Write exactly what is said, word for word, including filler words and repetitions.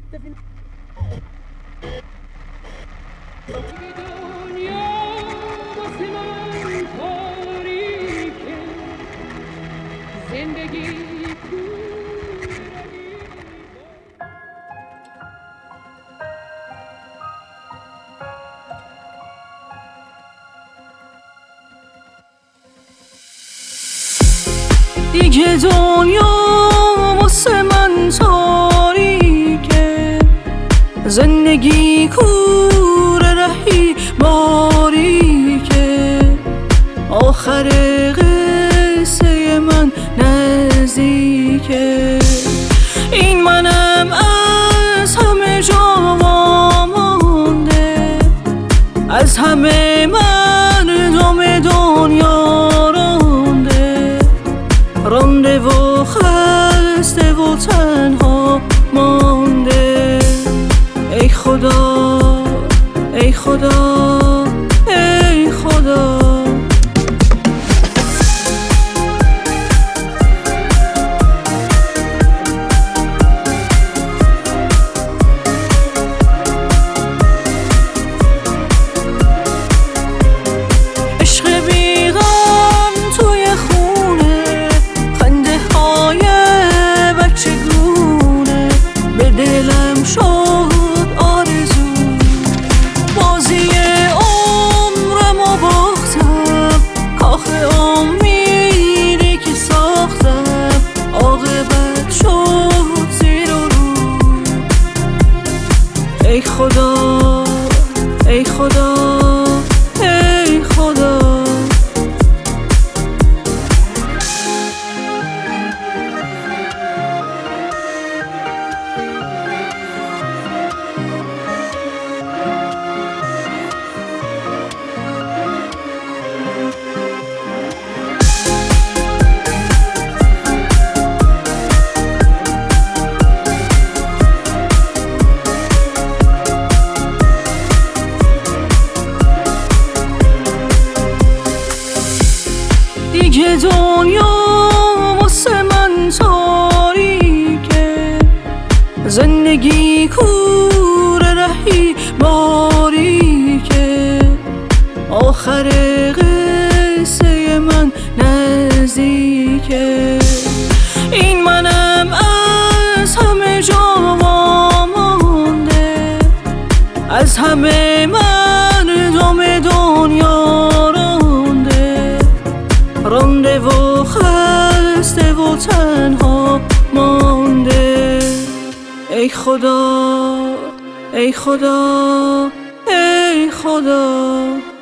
دیگه دنیا واسه من تاریکه، زندگی کوره رهی باریکه، آخر قصه من نزدیکه. این منم از همه جا مانده، از همه مردم دنیا رانده و خسته و تنها مانده. ای خدا ای خدا ای خدا، دلم شد آرزو، بازی عمرم و باختم، کاخ امیدی که ساختم عاقبت شد زیر و رو. ای خدا ای خدا ای خدا، دیگه دنیا واسه من تاریکه، زندگی کوره رهی باریکه، آخر قصه من نزدیکه. این منم از همه جا مانده، از همه مردم دنیا رانده و خسته و تنها مانده. ای خدا ای خدا ای خدا.